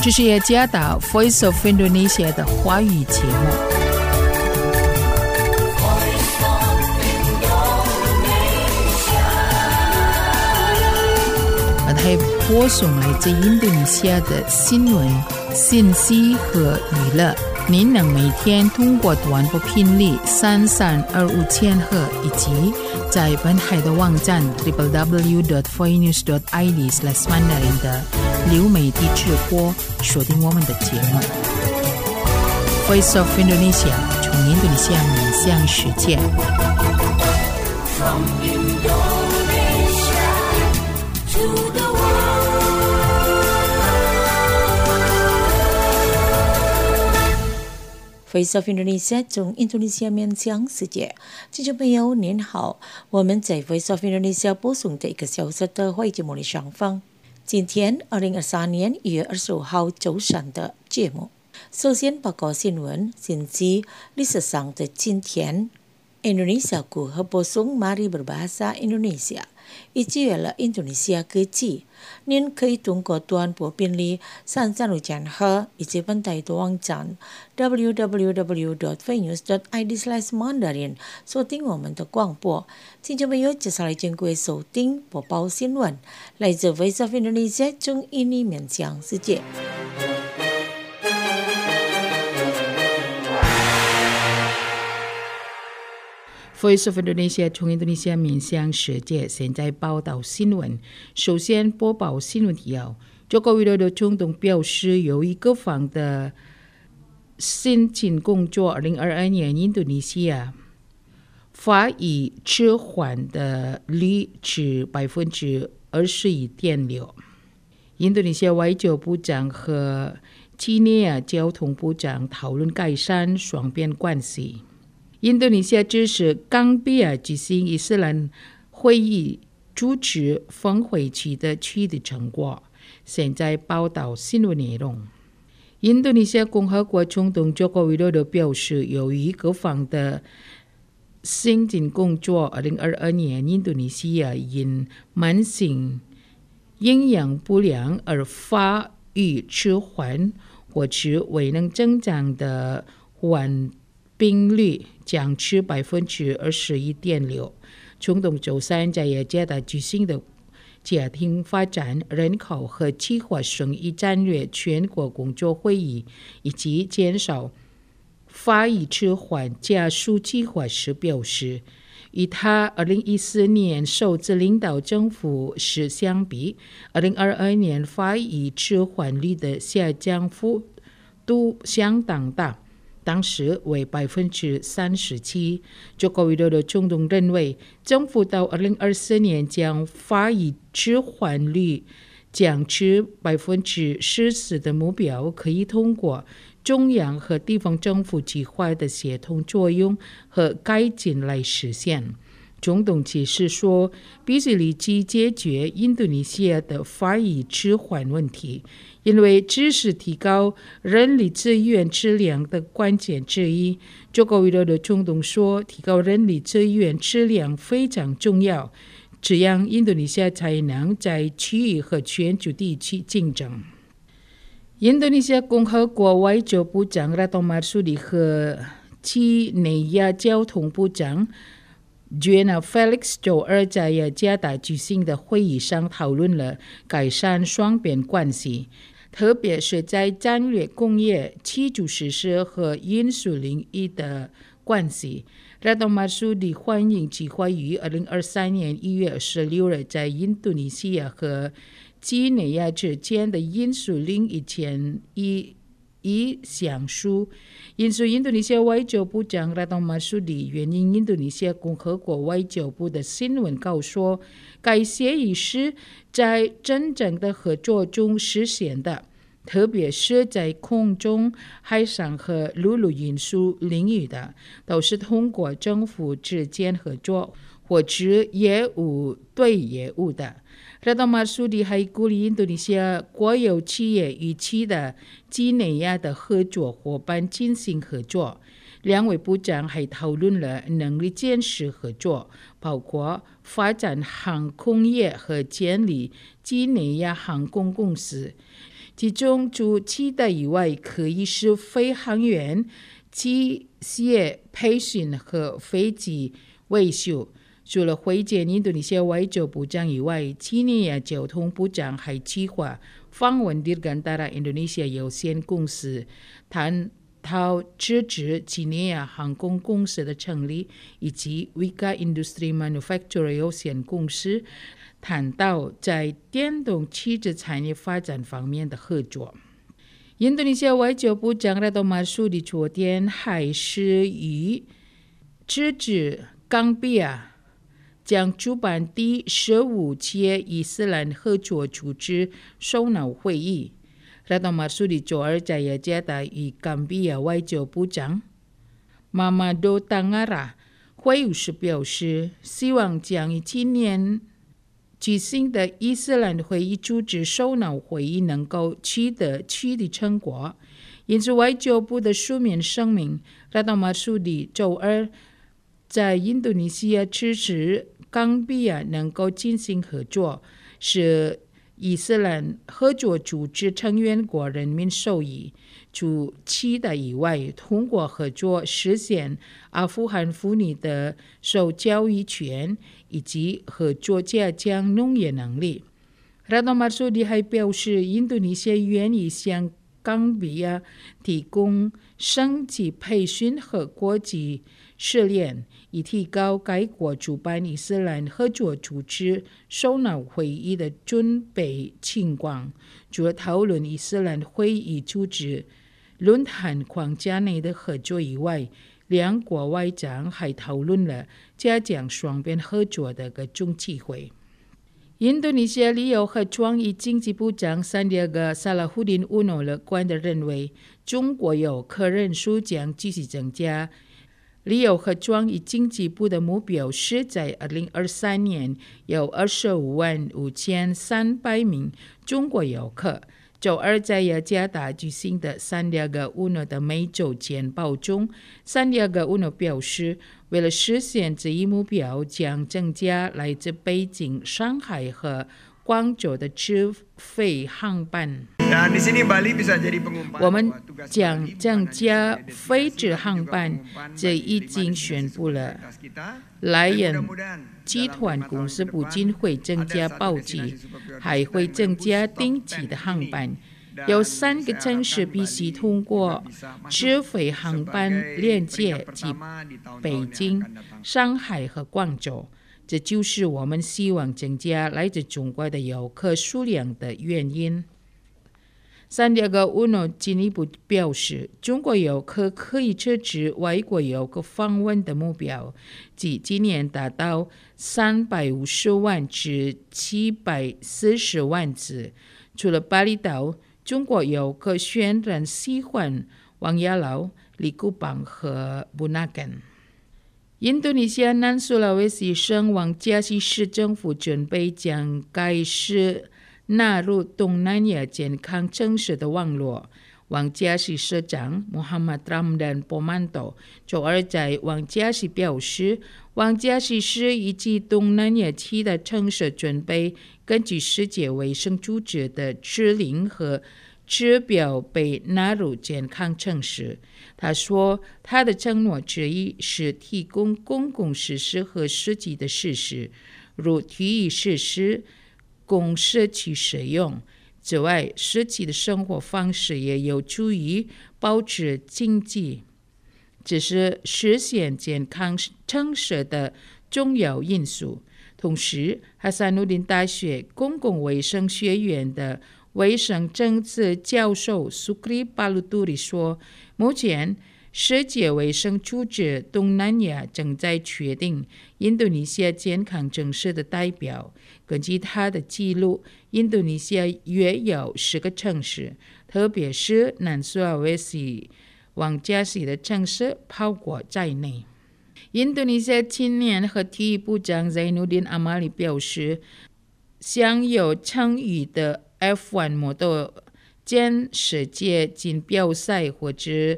这是雅加达 Voice of Indonesia 的华语节目。还播送来自印度尼西亚的新闻、信息和娱乐。您能每天通过短波频率3325千赫以及在本海的网站 www.voinews.id/mandarin 的流媒体直播锁定我们的节目。Voice of Indonesia 从印度尼西亚面向世界。From Indonesia to the Voice of Indonesia 从印度尼西亚面向世界。听众朋友您好，我们在 Voice of Indonesia 播送这1个小时的华语节目的上方。今天2023年1月25号周三的节目，首先报告新闻信息。历史上的今天 Indonesiaku 和播送 Mari Berbahasa Indonesia 以及了印度尼西亚科技。您可以通过短波频率3350千赫以及本台的网站 www.voinews.id/mandarin 收听我们的广播。听众朋友，接下来请各位收听播报新闻，来自 Voice of Indonesia 从印尼面向世界。Voice of Indonesia 从印度尼西亚面向世界，现在报道新闻。首先播报新闻提要。Joko Widodo 总统表示，由于各方的申请工作，2022年印度尼西亚法语迟缓的率至21.6%。印度尼西亚外交部长和几内亚交通部长讨论改善双边关系。印度尼西亚支持冈比亚举行伊斯兰会议主持峰会期的取得成果。现在报道新闻内容。印度尼西亚共和国总统 Joko Widodo 表示，由于各方的申请工作，2022年印度尼西亚因慢性营养不良而发育迟缓或是未能增长的患病率降至21.6%。总统周三在雅加达举行的家庭发展、人口和计划生育战略全国工作会议以及减少发育迟缓加速计划时表示，与他2014年首次领导政府时相比，2022年发育迟缓率的下降幅度相当大，当时为37%。Joko Widodo 总统认为，政府到2024年将发育迟缓率降至14%的目标，可以通过中央和地方政府计划的协同作用和改进来实现。总统解释说，必须立即解决印度尼西亚的发育迟缓问题，因为这是提高人力资源质量的关键之一。Joko Widodo 总统说，提高人力资源质量非常重要，这样印度尼西亚才能在区域和全球地区竞争。印度尼西亚共和国外交部长 Retno Marsudi 和几内亚交通部长João Felix 周二在雅加达举行的会议上讨论了改善双边关系，特别是在战略工业、基础设施和运输领域的关系。Retno Marsudi 欢迎计划于2023年1月26日在印度尼西亚和几内亚之间的运输领域签一项书。因此，印度尼西亚外交部长 Retno Marsudi 援引印度尼西亚共和国外交部的新闻稿说，该协议是在真正的合作中实现的，特别是在空中、海上和陆路运输领域的，都是通过政府之间合作或者业务对业务的。Retno Marsudi 还鼓励印度尼西亚国有企业与其的几内亚的合作伙伴进行合作。两位部长还讨论了能力建设合作，包括发展航空业和建立几内亚航空公司。 其中除期待以外，可以是飞行员、机械培训和飞机维修。除了会见印度尼西亚外交部长以外，几内亚交通部长还计划访问Dirgantara Indonesia 有限公司，探讨支持几内亚航空公司的成立，以及 Wika Industri Manufacturer 有限公司谈到在电动汽车产业发展方面的合作。印度尼西亚外交部长Retno Marsudi 昨天还是与支持冈比亚将主办第15届伊斯兰合作组织首脑会议。Retno Marsudi 周二在雅加达与冈比亚外交部长Mamadou Tangara 会晤时表示，希望将于今年举行的伊斯兰会议组织首脑会议能够取得具体成果。因此，外交部的书面声明Retno Marsudi 周二在印度尼西亚支持冈比亚能够进行合作，是伊斯兰合作组织成员国人民受益。除期待以外，通过合作实现阿富汗妇女的受教育权，以及合作加强农业能力。Retno Marsudi 还表示，印度尼西亚愿意向冈比亚提供升级培训和国际试炼，以提高该国主办伊斯兰合作组织首脑会议的准备情况。除了讨论伊斯兰会议组织论坛框架内的合作以外，两国外长还讨论了加强双边合作的各种机会。印度尼西亚旅游和创意经济部长Sandiaga Salahuddin Uno 乐观地认为，中国游客人数将继续增加。旅游和创意经济部的目标是在2023年有255300名中国游客。周二在雅加达举行的Sandiaga Uno 的每周简报中，Sandiaga Uno 表示，为了实现这一目标，将增加来自北京、上海和广州的直飞航班。我们将增加飞直航班，这已经宣布了。Lion集团公司不仅会增加包机，还会增加定期的航班。有3个城市必须通过直飞航班连接及北京、上海和广州。这就是我们希望增加来自中国的游客数量的原因。Sandiaga Uno 进一步表示，中国游客可以支持外国游客访问的目标，即今年达到350万至740万次。除了巴厘岛，中国游客显然喜欢王亚劳、里古邦和布纳根。印度尼西亚南苏拉威西省王加西市政府准备将该市纳入东南亚健康城市的网络。王加西市长 Muhammad Ramdan Pomanto 周二在王加西表示，王加西市以及东南亚其他城市准备根据世界卫生组织的指令和指标被纳入健康城市。他说，他的承诺之一是提供公共设施和实际的设施，如体育设施供社区使用。此外，实际的生活方式也有助于保持经济，这是实现健康城市的重要因素。同时，哈萨努丁大学公共卫生学院的卫生政策教授 Sukri Paluturi 说，目前世界卫生组织东南亚正在确定印度尼西亚健康城市的代表。根据他的记录，印度尼西亚约有10个城市，特别是南苏拉威西、王加西的城市包括在内。印度尼西亚青年和体育部长 Zainuddin Amali 表示，享有称誉的F1 摩托间世界锦标赛或者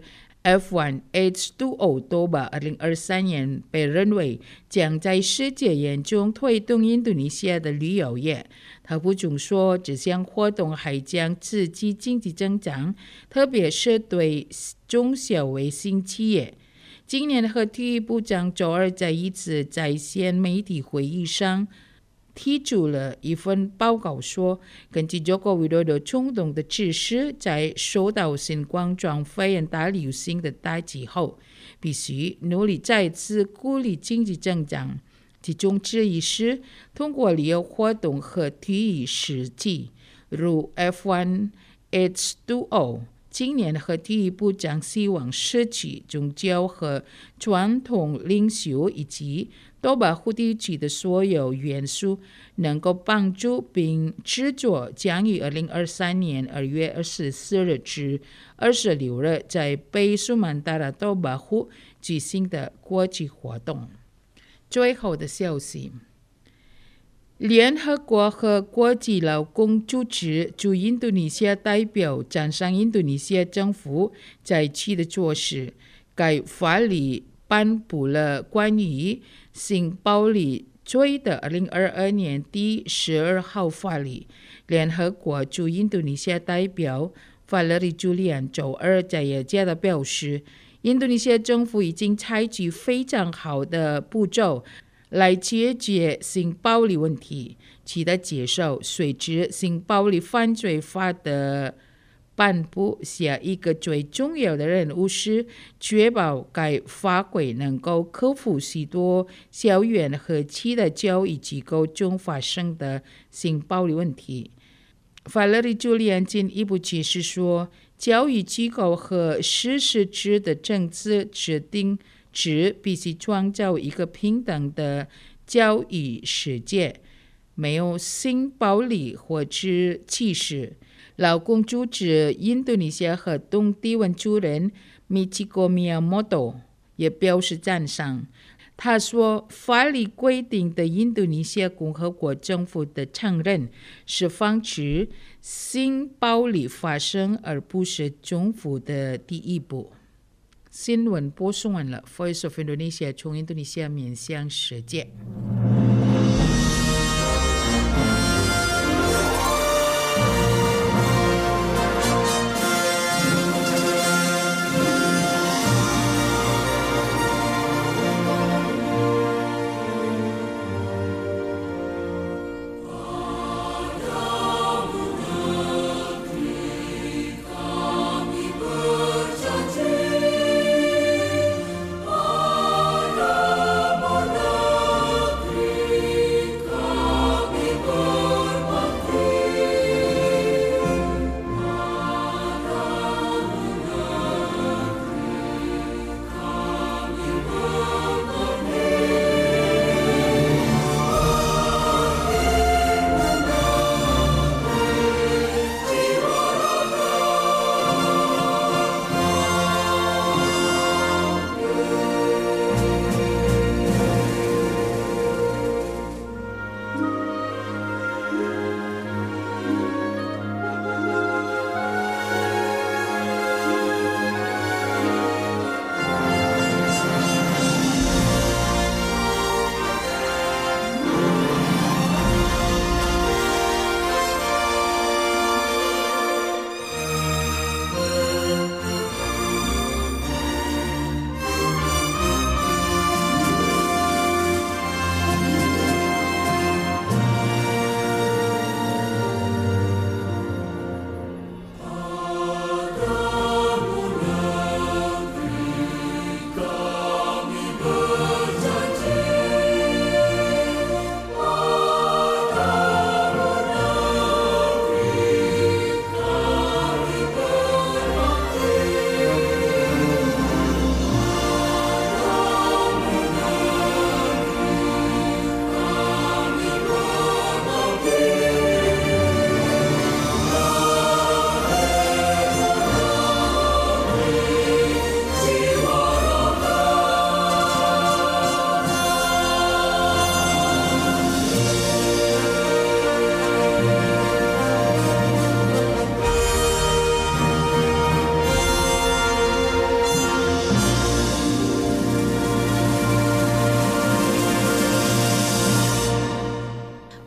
F1 H2O 多巴2023年被认为将在世界严重推动印度尼西亚的旅游业。他补充说，这项活动还将刺激经济增长，特别是对中小微型企业。今年和体育部长周二在一次在线媒体会议上提出了一份报告说，根据中国widodo的冲动的指示，在受到新冠状肺炎大流行的打击后，必须努力再次鼓励经济增长。其中之一是通过旅游活动和体育事迹，如 F1 H2O。今年和体育部长希望失去宗教和传统领袖以及多巴湖地区的所有元素，能够帮助并制作将于2023年2月24日至26日在北苏曼答腊多巴湖举行的国际活动。最后的消息，联合国和国际劳工组织驻印度尼西亚代表赞赏印度尼西亚政府在其的做事。该法律颁布了关于性暴力罪的2022年第12号法律。联合国驻印度尼西亚代表法勒里·朱利安周二在业界的表示，印度尼西亚政府已经采取非常好的步骤来解决性暴力问题。其的介绍，随着性暴力犯罪法的颁布，下一个最重要的任务是确保该法规能够克服许多校园和其他教育机构中发生的性暴力问题。法勒里·朱利安进一步解释说，教育机构和实施制的政策制定只必须创造一个平等的教育世界，没有性暴力或者歧视。劳工组织印度尼西亚和东帝汶主任米奇戈米亚莫多也表示赞赏。他说，法律规定的印度尼西亚共和国政府的承认是防止性暴力发生，而不是政府的第一步。新闻播送完了 Voice of Indonesia 从印度尼西亚面向世界。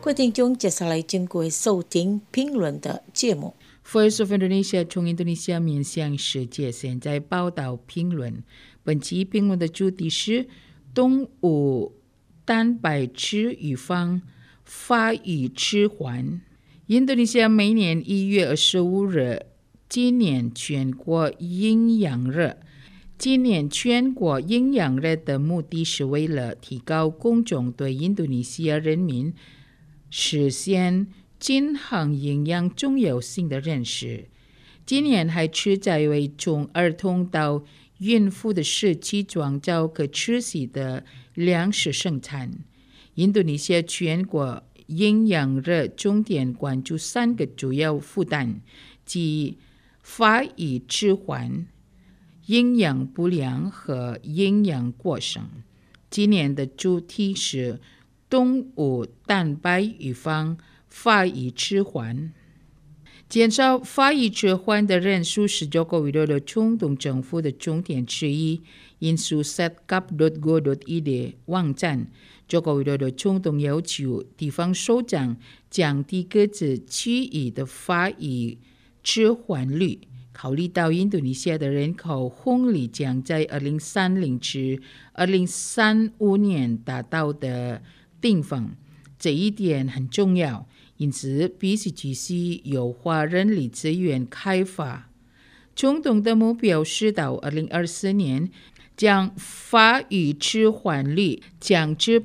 各位听众，接下来经过收听评论的节目。 Voice of Indonesia 从印度尼西亚面向世界，现在报道评论。本期评论的主题是动物蛋白质预防发育迟缓。印度尼西亚每年1月25日纪念全国营养日。今年全国营养日的目的是为了提高公众对印度尼西亚人民实现均衡营养重要性的认识。今年还旨在为从儿童到孕妇的时期创造可持续的粮食生产。印度尼西亚全国营养日重点关注3个主要负担，即发育迟缓、营养不良和营养过剩。今年的主题是动物蛋白预防发育迟缓。减少发育迟缓的人数是Joko Widodo总统政府的重点之一。因素 setcap.go.id 网站，Joko Widodo总统要求地方首长降低各自区域的发育迟缓率。考虑到印度尼西亚的人口红利将在2030至2035年达到的顶峰，这一点很重要。因此，必须继续优化人力资源开发。总统的目标是到2024年将发育迟缓率降至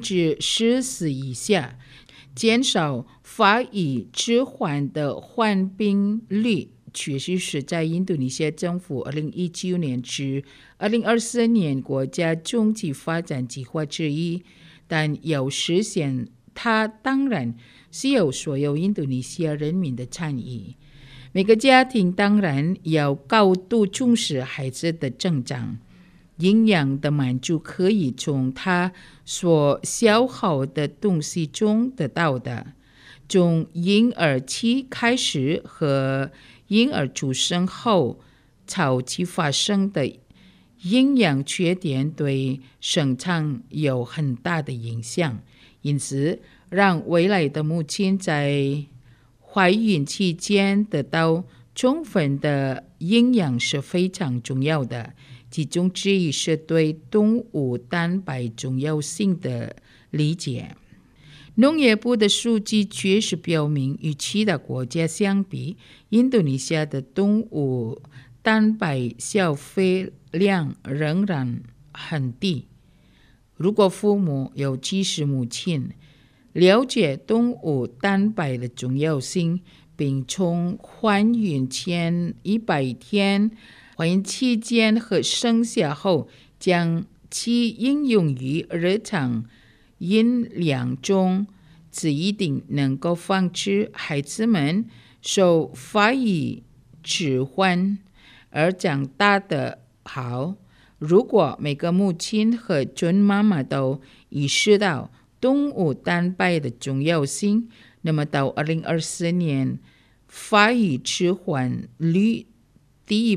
14%以下，减少发育迟缓的患病率。确实是在印度尼西亚政府2019年至2024年国家中期发展计划之一，但要实现它当然需要所有印度尼西亚人民的参与。每个家庭当然要高度重视孩子的成长，营养的满足可以从他所消耗的东西中得到的。从婴儿期开始和婴儿出生后早期发生的营养缺点对生产有很大的影响，因此让未来的母亲在怀孕期间得到充分的营养是非常重要的。其中之一是对动物蛋白重要性的理解。农业部的数据确实表明，与其他国家相比，印度尼西亚的动物蛋白消费量仍然很低。如果父母，尤其是母亲，了解动物蛋白的重要性，并从怀孕前100天、怀孕期间和生下后将其应用于日常饮料中，这一定能够防止孩子们受发育迟缓而长大得好。如果每个母亲和准妈妈都意识到动物蛋白的重要性，那么到2024年，发育迟缓率低于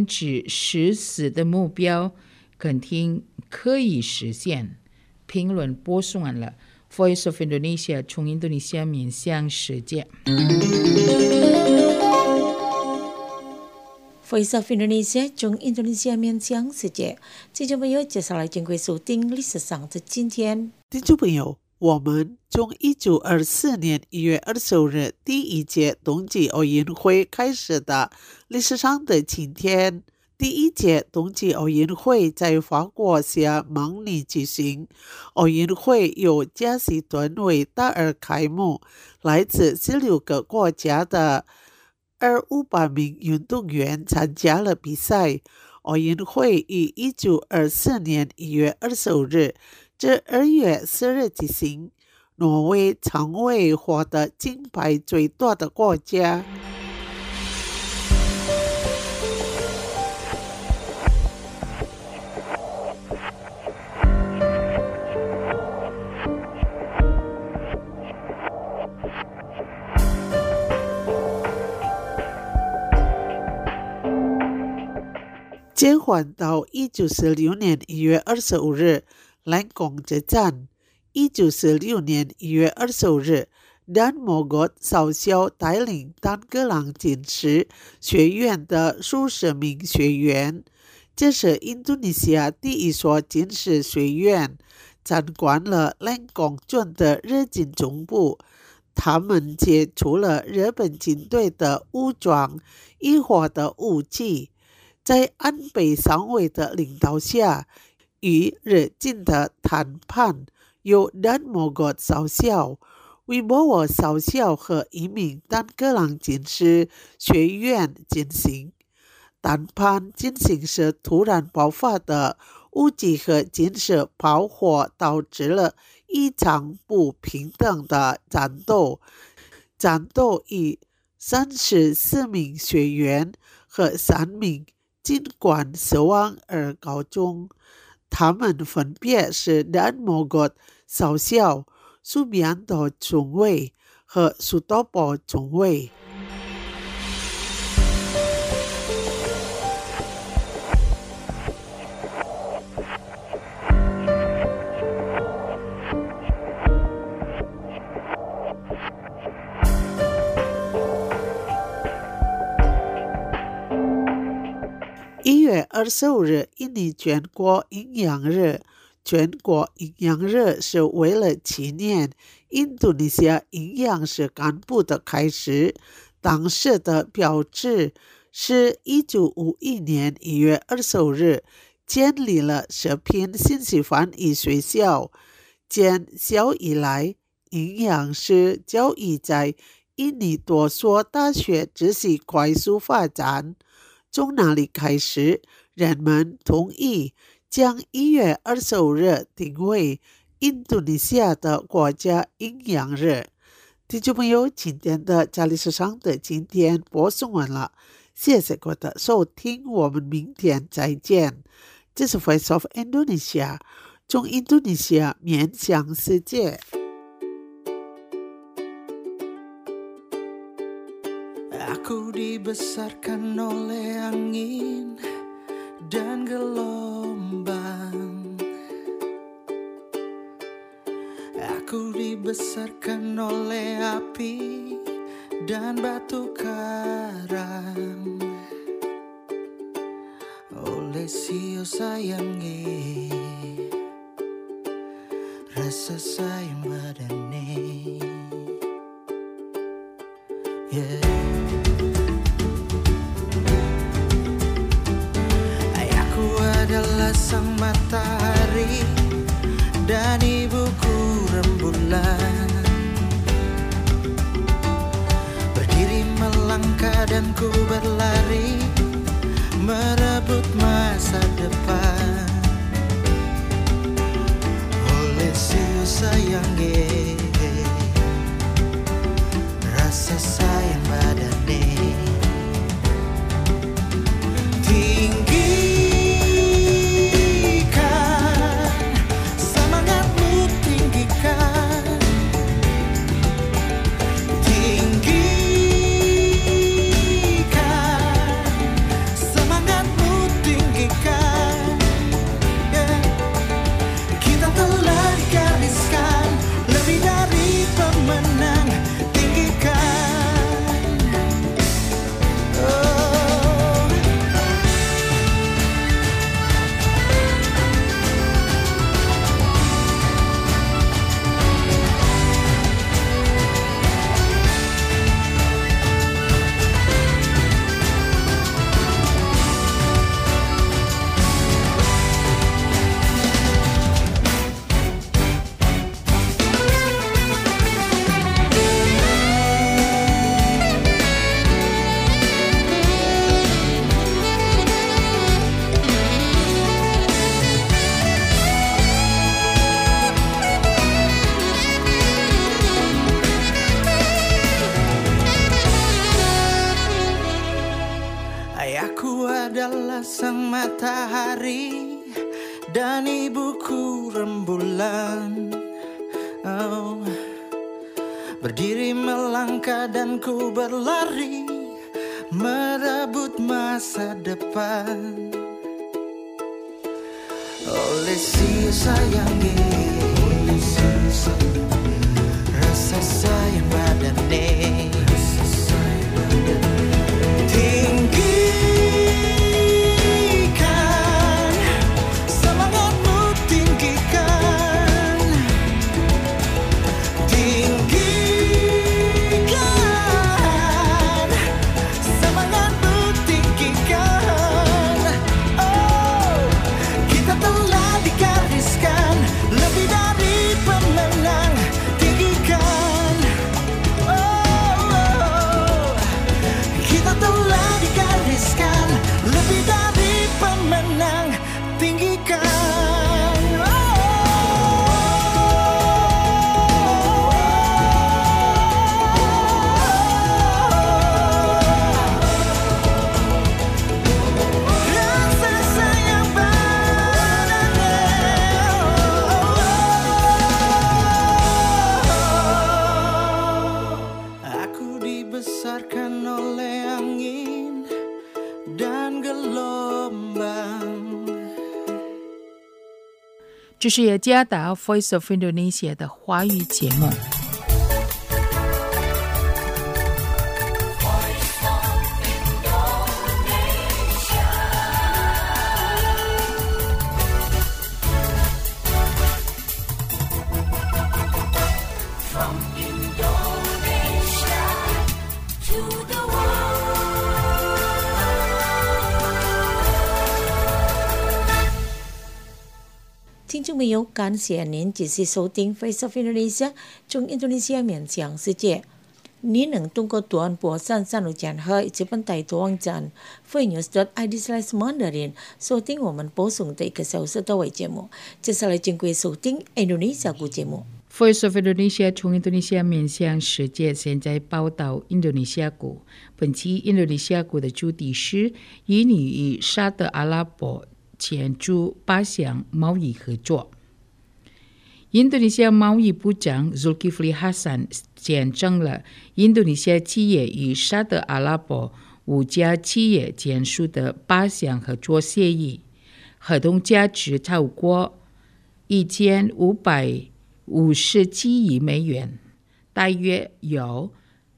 14%的目标肯定可以实现。评论播送完了。Voice of Indonesia 从印度尼西亚面向世界。 Voice of Indonesia 从印度尼西亚面向世界。听众朋友，接下来经过收听历史上的今天。 听众朋友，我们从1924年1月25日第一届冬季奥运会开始的历史上的今天。第一届冬季奥运会在法国夏曼尼举行，奥运会由加西顿为大而开幕，来自16个国家的500名运动员参加了比赛。奥运会于1924年1月25日至2月4日举行，挪威成为获得金牌最多的国家。接缓到1946年1月25日，兰公之战 1946年1月20日，Dan Mogot 少校带领丹格朗锦时学院的数十名学员，这是印度尼西亚第一所军事学院，参观了冷宫军的日军总部。他们接触了日本军队的武装、易火的武器，在安倍上尉的领导下，与日军的谈判由Dan Mogot 少校、维博沃少校和一名丹格朗军事学院进行。谈判进行时突然爆发的武器和军事炮火导致了一场不平等的战斗。战斗以34名学员和3名军官死亡而告终。他们分别是Dan Mogot 少校、Subianto 中尉和Sutopo 中尉。1月25日，印尼全国营养日。全国营养日是为了纪念印度尼西亚营养师干部的开始。当时的标志是1951年1月25日建立了食品信息翻译学校。建校以来，营养师教育在印尼多所大学持续快速发展。从那里开始，人们同意将1月25日定为印度尼西亚的国家营养日。听众朋友，今天的家里时尚的今天播送完了，谢谢各位的收听，我们明天再见。这是 Voice of Indonesia， 从印度尼西亚面向世界。 Aku dibesarkan oleh angin dan gelombang. Aku dibesarkan oleh api dan batu karang. Oleh sio sayangi rasa sayang badane. Yeah. Adalah sang matahari dan ibuku rembulan. Berdiri melangkah dan ku berlari merebut masa depan. Oleh siu sayangi rasa sayang badane. Sang matahari dan ibuku rembulan. Oh, berdiri melangkah dan ku berlari merebut masa depan. Oleh si sayangi rasa sayang padane. Tinggikan semangatmu, tinggikan, tinggikan semangatmu, tinggikan. Oh, kita telah digariskan lebih dari pemenang. Tinggikan, oh, kita telah digariskan lebih dari pemenang. Tinggikan, rasa sayang padane. Aku dibesarkan oleh angin dan gelombang. 这是雅加达 Voice of Indonesia 的华语节目。 听众朋友，感谢您继续收听 Face of Indonesia 从印度尼西亚面向世界。您能通过短波33键和以及本台的网站 freenews.id/mandarin 收听我们播送的1个小时的微节目。接下来请各位收听印度尼西亚语节目。 Voice of Indonesia 从印度尼西亚面向世界，现在报道印度尼西亚股。本期印度尼西亚股的主题是印尼与沙特阿拉伯签署8项贸易合作。印度尼西亚贸易部长 Zulkifli Hasan 见证了印度尼西亚企业与沙特阿拉伯5家企业签署的8项合作协议，合同价值超过1557亿美元，大约有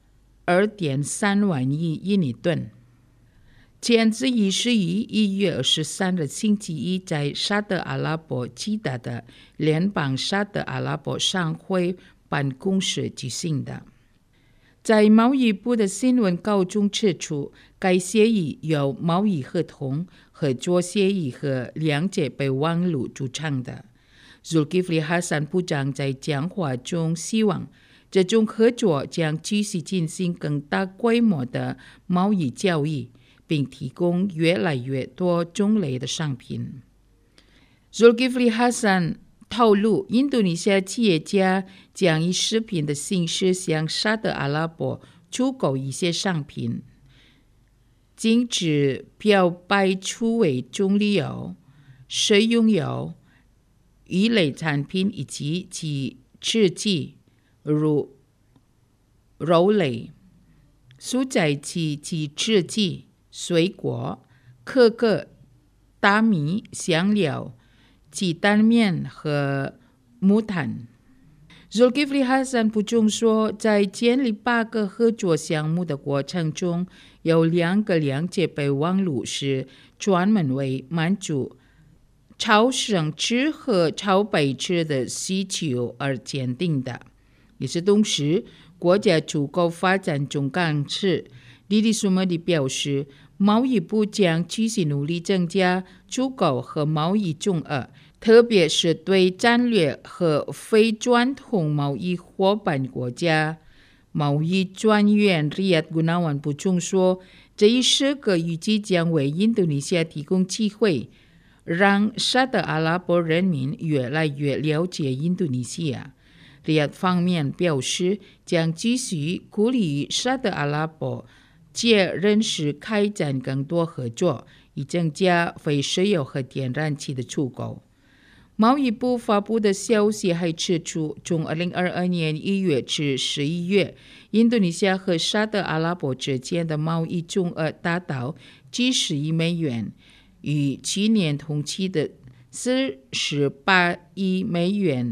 2.3 万亿印尼盾。签字仪式于1月23日星期一在沙特阿拉伯吉达的联邦沙特阿拉伯商会办公室举行的。在贸易部的新闻稿中指出，该协议由贸易合同、合作协议和两界备忘录组成的。Zulkifli Hasan 部长在讲话中希望这种合作将继续进行更大规模的贸易交易，并提供越来越多种类的商品。Zulkifli Hasan 透露，印度尼西亚企业家将以食品的形式向沙特阿拉伯出口一些商品，禁止漂白出为棕榈油、食用油、鱼类产品以及其制剂，如肉类、蔬菜及其制剂、水果、可可、大米、香料、鸡蛋面和木炭。Zulkifli Hasan 补充说，在建立8个合作项目的过程中，有2个两界备忘录是专门为满足超生质和超白质的需求而鉴定的。也是同时，国家出口发展总干事莉莉苏莫迪表示，贸易部将继续努力增加出口和贸易总额，特别是对战略和非传统贸易伙伴国家。贸易专员 Riyad Gunawan 补充说，这一时刻预计将为印度尼西亚提供机会，让沙特阿拉伯人民越来越了解印度尼西亚。Riyad 方面表示，将继续鼓励沙特阿拉伯借认识开展更多合作，以增加非石油和天然气的出口。贸易部发布的消息还指出，从2022年1月至11月，印度尼西亚和沙特阿拉伯之间的贸易总额达到几十亿美元，与去年同期的48亿美元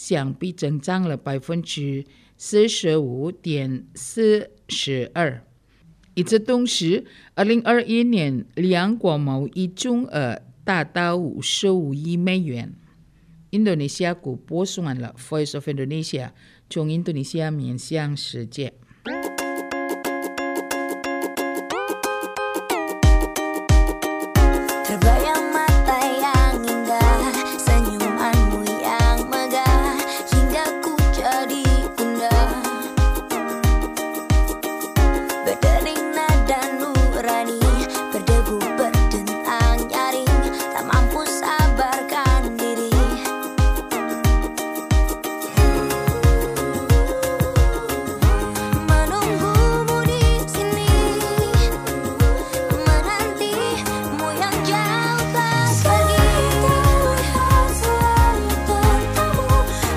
相比增长了45.42%。与此同时，2021年两国贸易总额达到55亿美元。印度尼西亚股播送完了 Voice of Indonesia 从印度尼西亚面向世界。 Terbayang mata yang indah, senyumanmu yang megah, hingga ku jadi gundah. Berdering nada nurani, berdebu berdentang nyaring, tak mampu sabarkan diri. Menunggumu di sini, menantimu yang jauh tak pergi. Terlihat selalu tentangmu,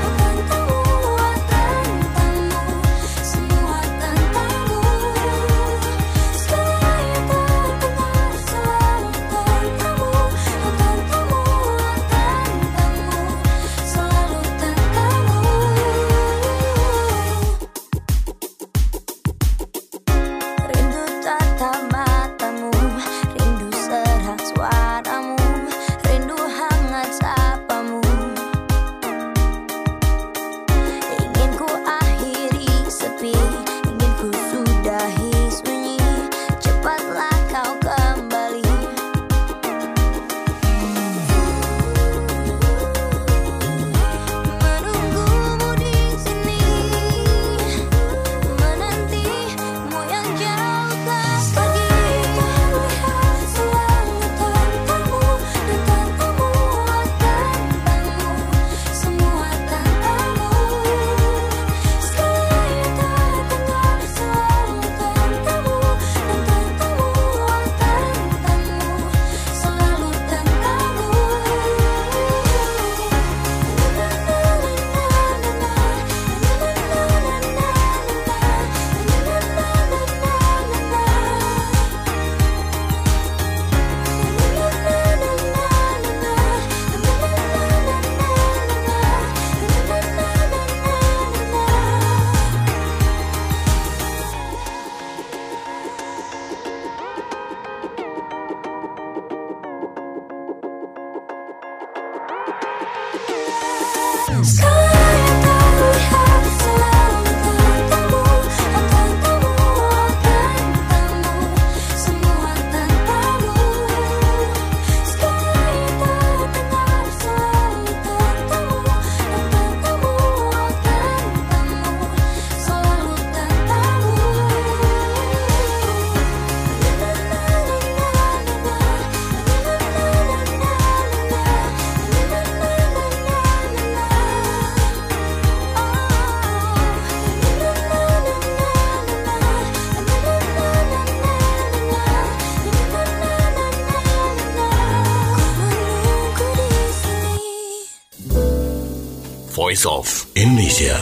semua tentangmu. Segala yang terdengar selalu tentangmu, selalu tentangmu. Rindu tatap matamu, rindu serak suaramu, rindu hangat sapamu. Ingin ku akhiri sepi, ingin ku sudahi sunyi, cepatlah kau kembali. Menunggumu di sini, menantimu yang jauh tak pergi. Terlihat selalu tentangmu, semua tentangmu. Segala yang terdengar selalu tentangmu, selalu tentangmu. Segala yang terlihat selalu tentangmu, semua tentangmu. Segala yang terdengar selalu tentangmu, selalu tentangmu. Voice of Indonesia.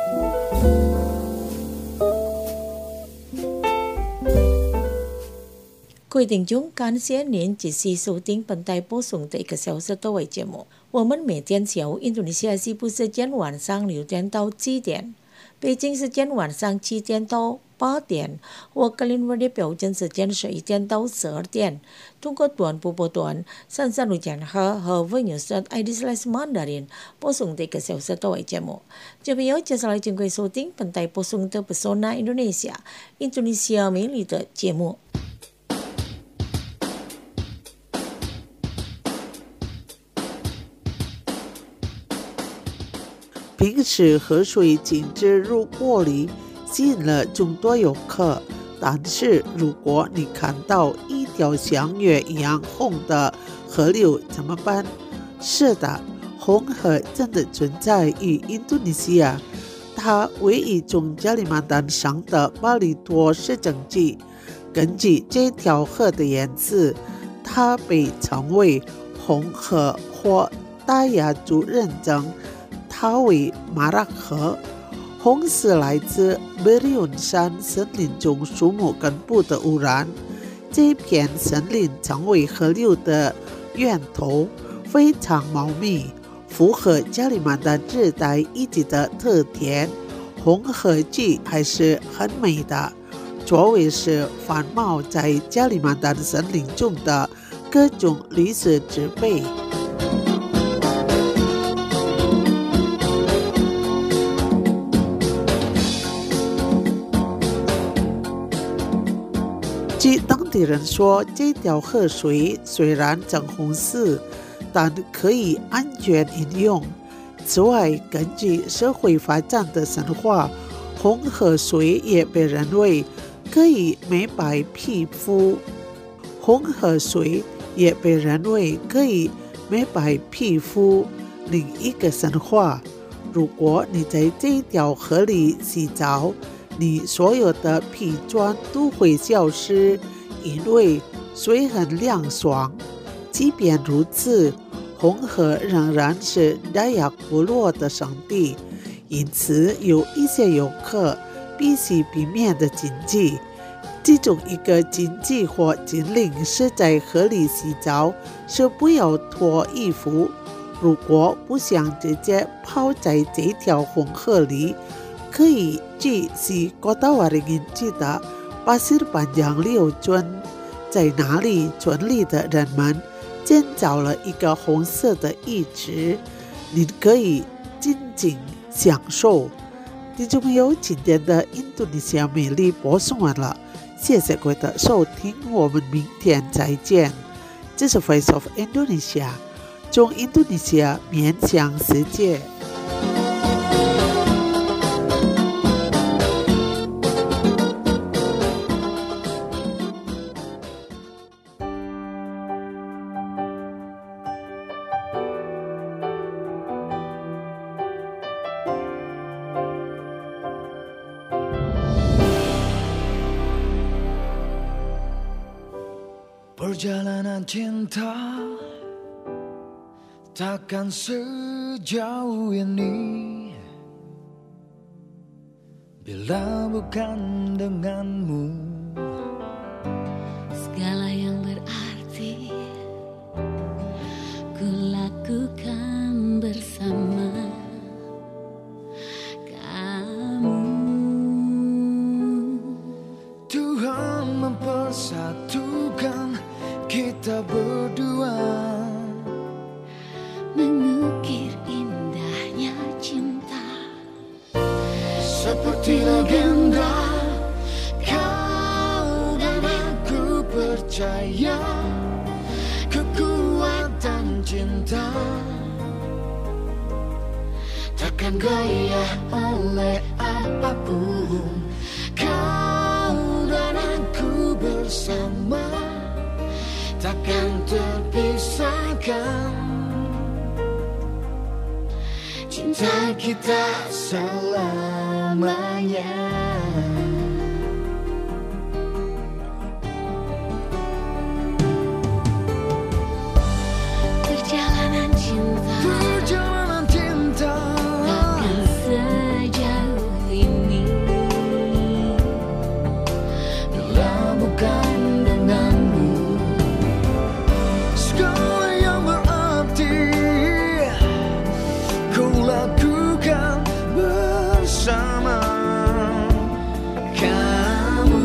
Quý vị听众，感谢您继续收听本台播送的1个小时多的节目。我们每天下午印度尼西亚西部时间晚上6点到7点，北京时间晚上7点到8点，或格林威治标准时间11点到12点，通过短波段33.2和 Venus.id/Mandarin 播送的1个小时多的节目。这边有接下来请各位收听本台播送的 Pesona Indonesia 印度尼西亚美丽的节目。 平时河水静止如玻璃，吸引了众多游客。但是如果你看到一条像月一样红的河流怎么办？是的，红河真的存在于印度尼西亚，它位于中加里曼丹上的巴里多市政区。根据这条河的颜色，它被称为红河或大亚洲认证。它为马拉河，红是来自贝里үн山森林中树木根部的污染。这片森林成为河流的源头，非常茂密， 符合加里曼丹热带雨季的特点，红河季还是很美的。作为是繁茂在加里曼丹森林中的各种绿色植被。据当地人说，这条河水虽然呈红色，但可以安全饮用。此外，根据社会发展的神话，红河水也被认为可以美白皮肤。红河水也被认为可以美白皮肤。另一个神话，如果你在这条河里洗澡，你所有的疲倦都会消失，因为水很凉爽。即便如此，红河仍然是达雅部落的圣地，因此有一些游客必须避免的禁忌。其中一个禁忌或禁令是在河里洗澡是不要脱衣服。如果不想直接泡在这条红河里，可以去西哥达瓦林营区的巴西板洋六村，在那里村里的人们建造了一个红色的浴池，您可以尽情享受。听众朋友，今天的印度尼西亚美丽播送完了，谢谢各位的收听，我们明天再见。这是 Voice of Indonesia， 从印度尼西亚面向世界。 Perjalanan cinta takkan sejauh ini bila bukan denganmu. Segala yang berarti ku lakukan bersama kamu. Tuhan mempersatukan kita berdua, mengukir indahnya cinta seperti legenda. Kau dan aku percaya kekuatan cinta takkan goyah oleh apapun. Kau dan aku bersama takkan terpisahkan. Cinta kita selamanya. Perjalanan cinta Perjalanan cinta takkan sejauh ini bila bukan denganmu. Segala yang berarti ku lakukan bersama kamu.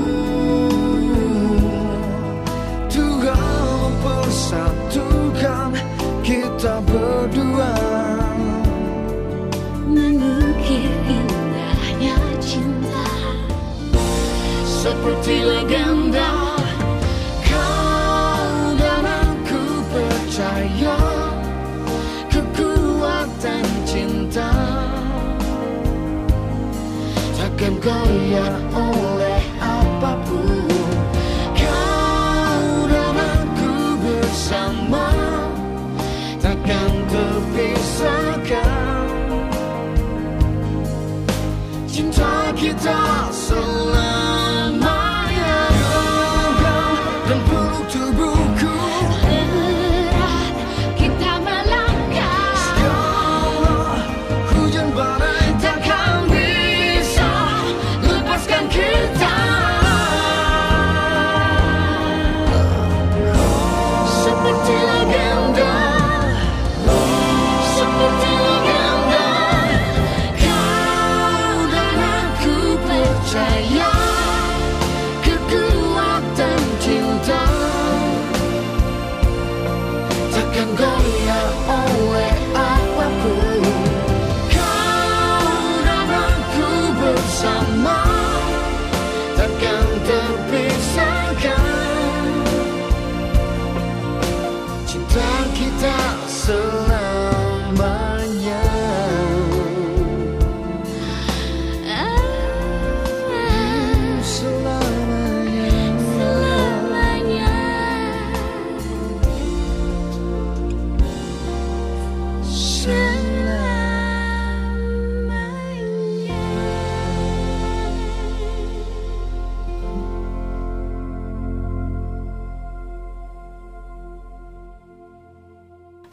Tuhan mempersatukan kita berdua, mengukir indahnya cinta seperti legenda. Kau dan aku percaya kekuatan cinta takkan goyah oleh apapun. Kau dan aku bersama takkan terpisahkan. Cinta kita selamanya. Genggam dan peluk tubuhku, berat kita melangkah. segala hujan badai takkan bisa lepaskan kita.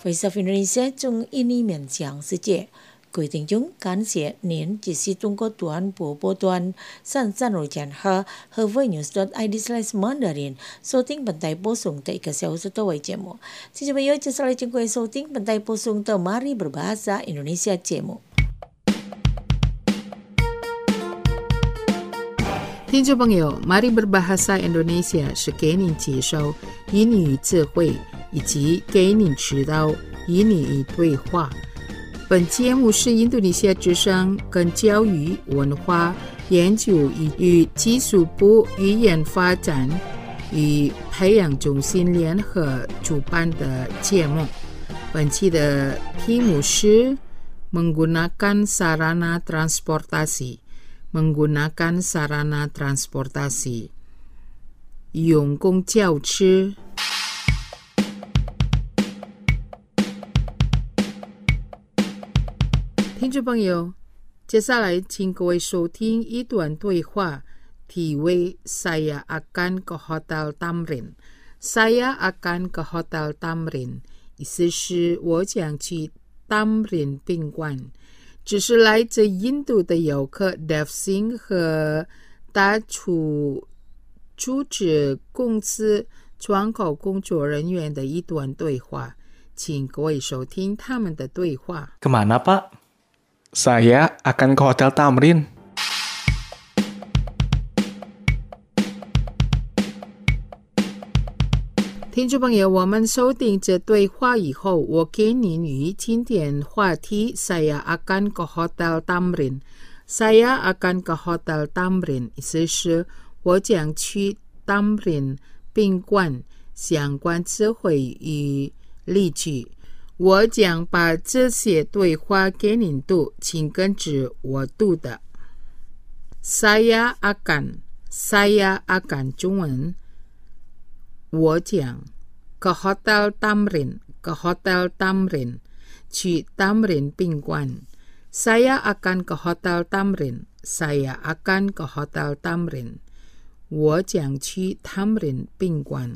Voice of Indonesia 中印尼面向世界。各位聽眾，感謝您支持中國短波波段33和 Hawaii-News.id/Mandarin 收聽本台播送的1個小時的節目。聽眾朋友，接下來請各位收聽本台播送的 Mari Berbahasa Indonesia 節目。 听众朋友 ，Mari Berbahasa Indonesia 是给您介绍印尼语智慧以及给您指导印尼语对话。本节目是印度尼西亚之声跟教育、文化研究与技术部语言发展与培养中心联合主办的节目。本期的题目是 Menggunakan sarana transportasi。Menggunakan sarana transportasi， 用公交车。听众朋友，接下来请各位收听一段对话，题为 Saya akan ke Hotel Tamrin。Saya akan ke Hotel Tamrin， 意思是我将去 Tamrin 宾馆。只是来自印度的游客 Dev Singh 和大厨组织公司窗口工作人员的一段对话，请各位收听他们的对话。 Kemana Pak? Saya akan ke Hotel Tamrin. 听众朋友，我们收听这对话以后，我给您与今天话题 Saya akan ke Hotel Tamrin。Saya akan ke Hotel Tamrin 意思是我将去 Tamrin 宾馆，相关词汇与例句。我将把这些对话给您读，请跟着我读的。Saya akan 中文，我将 ke Hotel Tamrin ke Hotel Tamrin 去 Tamrin 宾馆。Saya akan ke Hotel Tamrin Saya akan ke Hotel Tamrin 我将去 Tamrin 宾馆。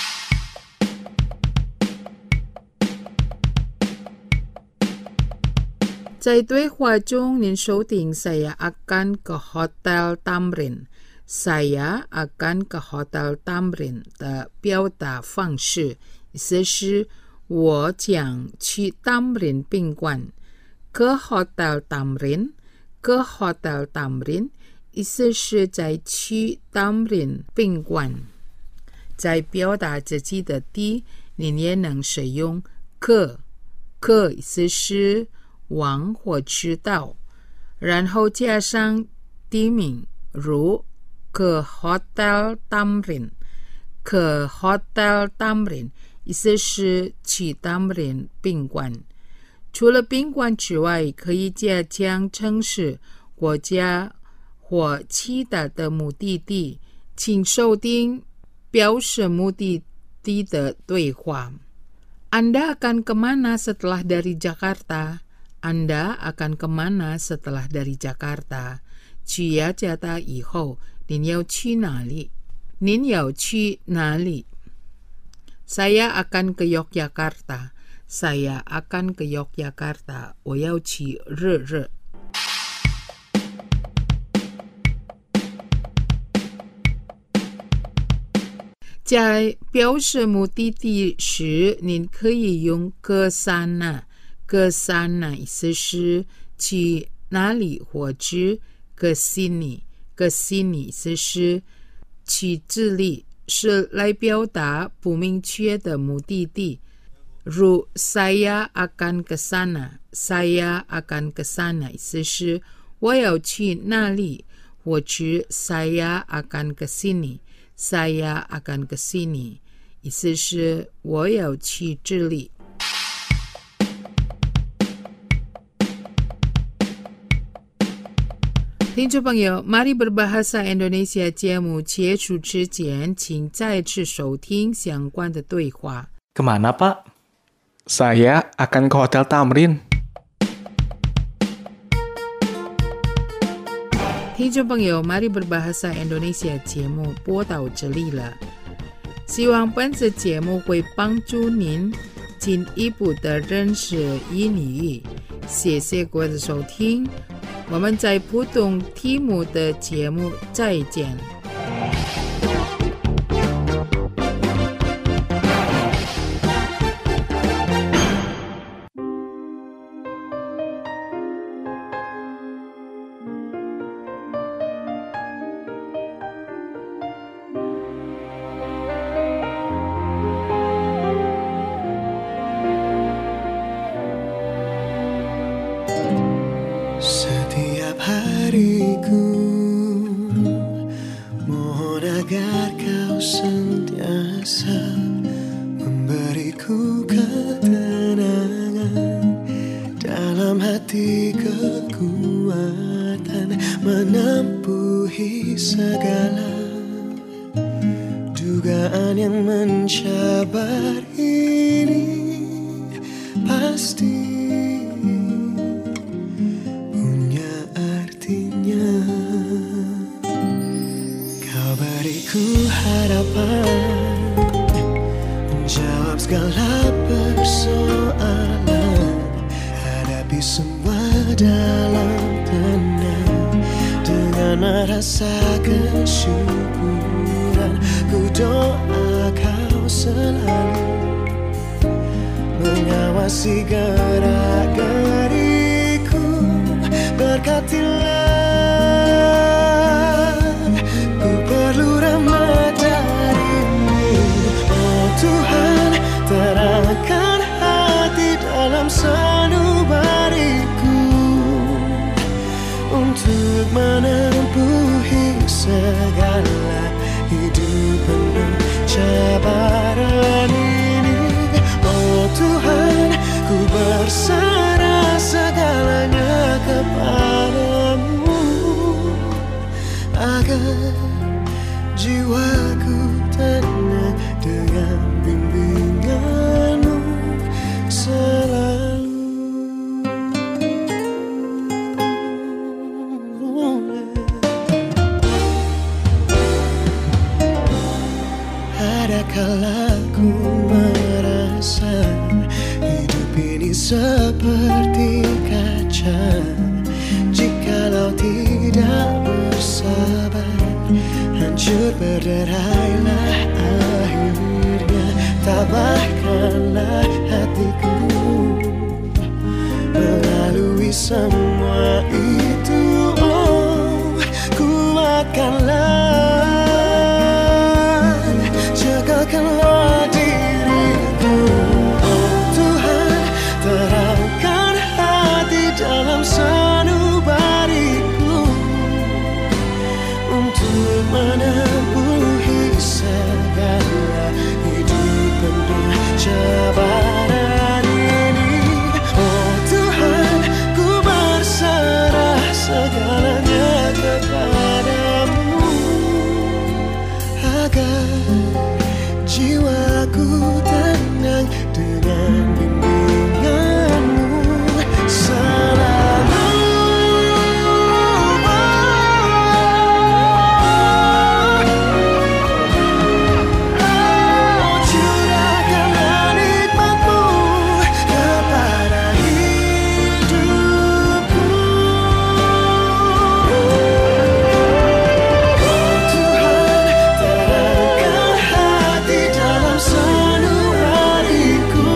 在对话中，您收听 Saya akan ke Hotel Tamrin。Saya akan ke Hotel Tamrin 的表达方式，意思是我将去 Tamrin 宾馆。ke Hotel Tamrin ke Hotel Tamrin 意思是在去 Tamrin 宾馆。在表达自己的地，您也能使用 ke 意思是往或知道，然后加上地名，如ke Hotel Tamrin ke Hotel Tamrin 意思是去 Tamrin 宾馆。除了宾馆之外，可以加上城市、国家或其他的目的地。请收听表示目的地的对话。Anda akan kemana setelah dari Jakarta? Anda akan kemana setelah dari Jakarta? 去雅加达以后，您要去哪里？您要去哪里？ Saya akan ke Yogyakarta. Saya akan ke Yogyakarta. 我要去日日。在表示目的地时，您可以用 ke sana。ke sana 意思是去哪里或者 ke sini。ke sini 意思是去这里，是来表达不明确的目的地。如 saya akan ke sana。saya akan ke sana 意思是我要去那里，或者 saya akan ke sini。saya akan ke sini 意思是我要去这里。听众朋友 Mari Berbahasa Indonesia 节目结束之前，请再次收听相关的对话。 Kemana Pak? Saya akan ke Hotel Tamrin. 听众朋友 Mari Berbahasa Indonesia 节目播到这里了，希望本次节目会帮助您进一步的认识印尼语。谢谢各位的收听，我们在不同题目的节目再见。 Setiap hariku mohon agar kau sentiasa memberiku ketenangan dalam hati, kekuatan menempuhi segala dugaan yang mencabar ini. Pasti kau beriku harapan, menjawab segala persoalan, hadapi semua dalam tenang, dengan merasa kesyukuran. Ku doa kau selalu mengawasi gerak-geriku, berkatilah. Ku perlu rahmat darimu, oh Tuhan, terangkan hati dalam sanubariku untuk menempuhi segala hidup penuh cabaran ini. Oh Tuhan, ku berserah segalanya kepadamu, agar jiwaku tenang dengan bimbinganmu selalu. Ada kala ku merasa hidup ini seperti kaca, jikalau tidak bersabar, hancur berderailah akhirnya. Tabahkanlah hatiku melalui semua itu, oh kuatkanlah, jagakanlah diriku. Oh Tuhan, terangkan hati dalam sanubariku untuk menempuhi segala hidup penuh cabaran ini. Oh Tuhan, ku berserah segalanya kepadamu, agar jiwaku tenang dengan bimbinganmu selalu. Curahkanlah nikmat-Mu kepada hidupku. Oh Tuhan, terangkan hati dalam sanubariku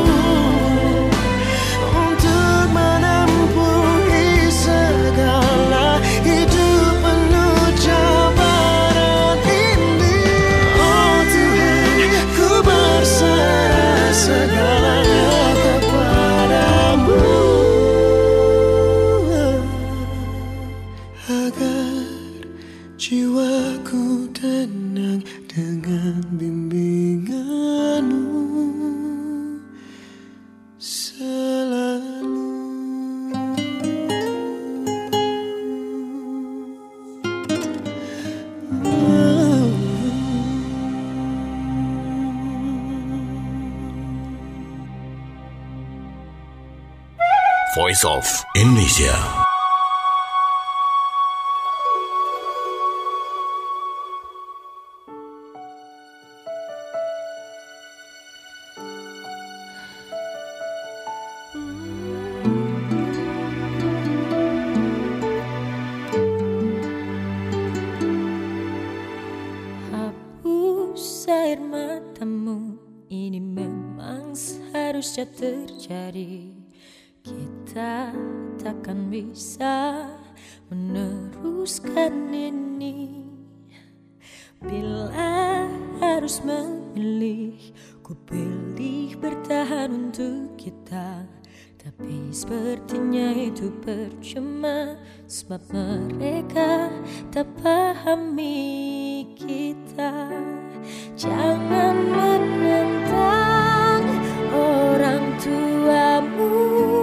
untuk menempuhi segala hidup penuh cabaran ini. Oh Tuhan, ku berserah segalanya kepadamu, agar jiwaku tenang dengan bimbinganmu selalu. Voice of Indonesia. saja terjadi, kita takkan bisa meneruskan ini. Bila harus memilih, ku pilih bertahan untuk kita. Tapi sepertinya itu percuma, sebab mereka tak pahami kita. Jangan menentang orang tuamu,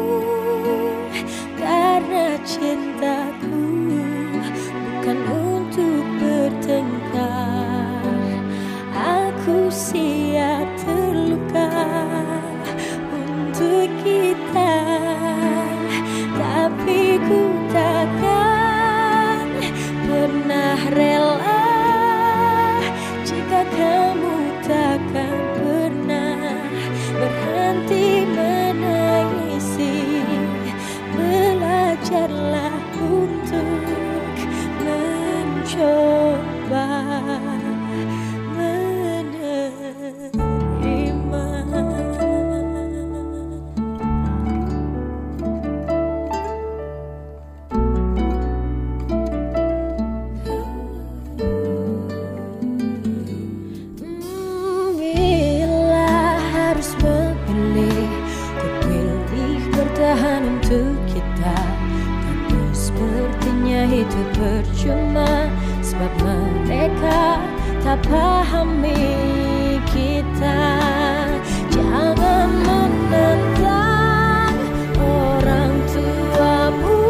karena cintaku bukan untuk bertengkar. Aku siap terluka untuk kita, tapi ku takkan pernah rela jika kamu takkan pernah berhenti menangisi. Belajarlah untuk mencoba untuk kita. Tapi sepertinya itu percuma, sebab mereka tak pahami kita. Jangan menentang orang tuamu,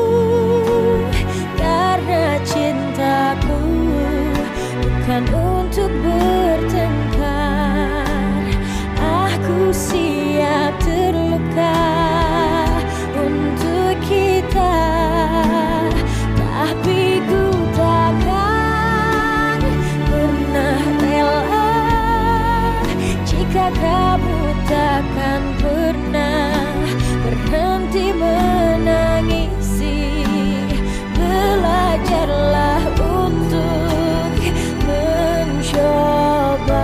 karena cintaku bukan untuk bertengkar. Aku siap terluka untuk kita, tapi ku takkan pernah rela jika kamu takkan pernah berhenti menangisi. Belajarlah untuk mencoba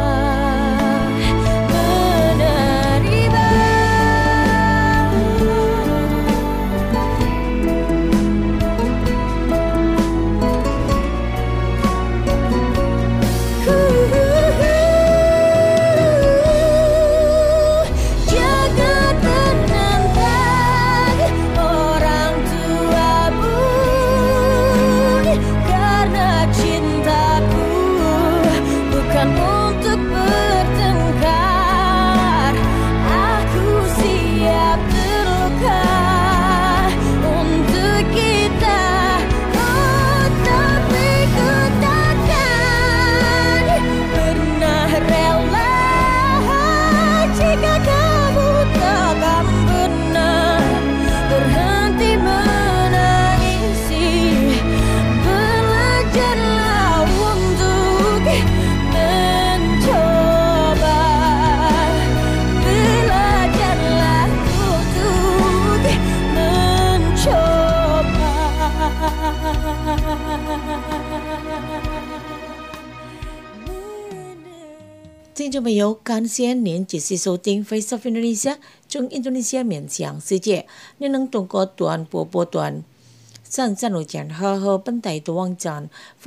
听众朋友，感谢您继续收听 Face of Indonesia 从印度尼西亚面向世界。您能通过短波波段上站路线和本台的网站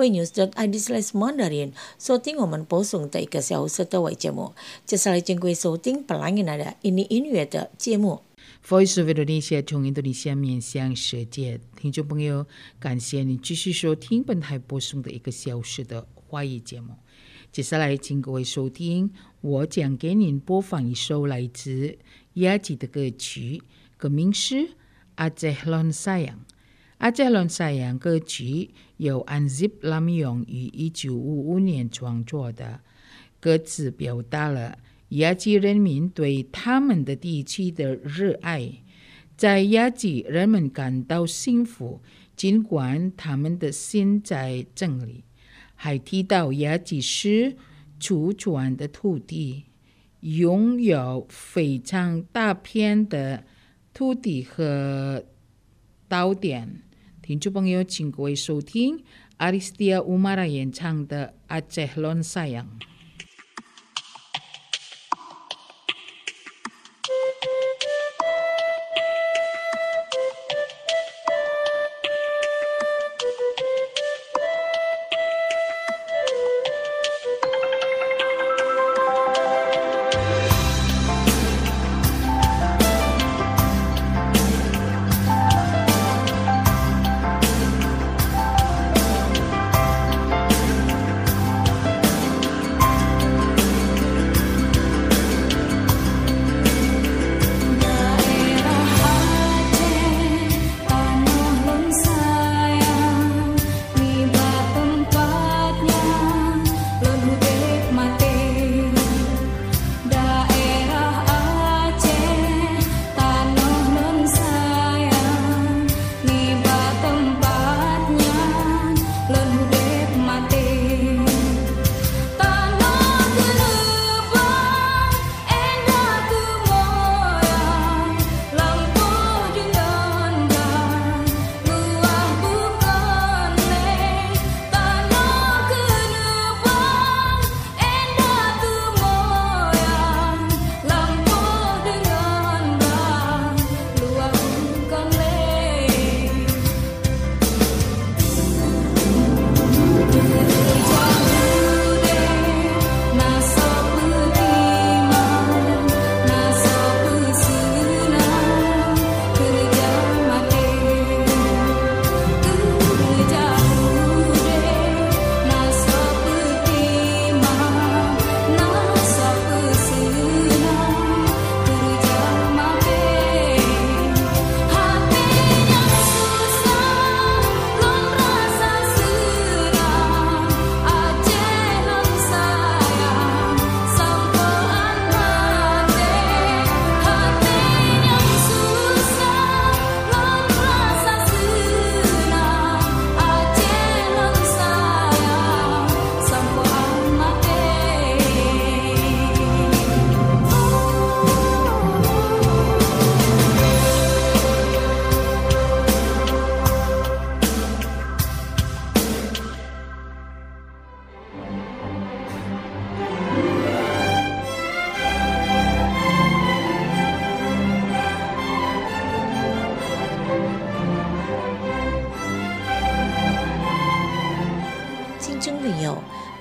freenews.id/Mandarin 收听我们播送的1个小时的节目。接下来将会收听本来的印尼音乐的节目。 Voice of Indonesia 从印度尼西亚面向世界，听众朋友，感谢你继续收听本台播送的1个小时的华语节目。接下来，请各位收听，我将给您播放一首来自雅吉的歌曲，歌名是《Aceh Lon Sayang》。Aceh Lon Sayang 歌曲由Anzib Lamyong于1955年创作的，歌词表达了雅吉人民对他们的地区的热爱。在雅吉，人们感到幸福，尽管他们的心在这里。还提到雅吉是祖传的土地，拥有非常大片的土地和稻田。听众朋友，请各位收听Aristia Umara 演唱的《Aceh Lon Sayang》。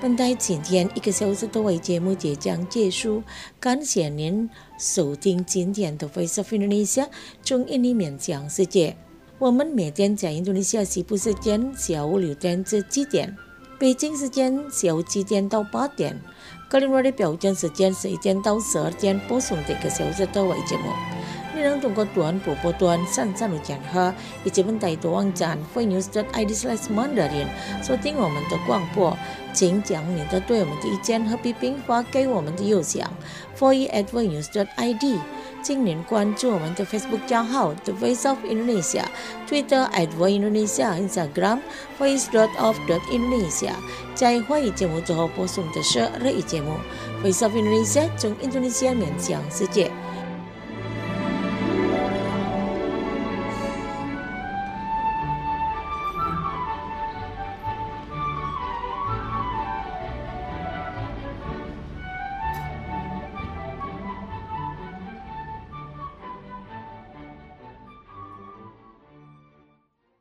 本台今天1个小时多的节目即将结束，感谢您收听今天的 Voice of Indonesia 从印尼面向世界。我们每天在印度尼西亚西部时间下午6点至7点，北京时间下午7点到8点，格林威治标准时间11点到12点播送的1个小时多的节目。你能通过短波波段335减赫以及本台的网站 voinews.id/mandarin 收听我们的广播。请将你的对我们的意见和批评发给我们的邮箱 voice@voinews.id。请您关注我们的 Facebook 账号 The Voice of Indonesia， Twitter @voiceindonesia， Instagram voice.of.indonesia。在华语节目之后播送的是日语节目 Voice of Indonesia 从印度尼西亚面向世界。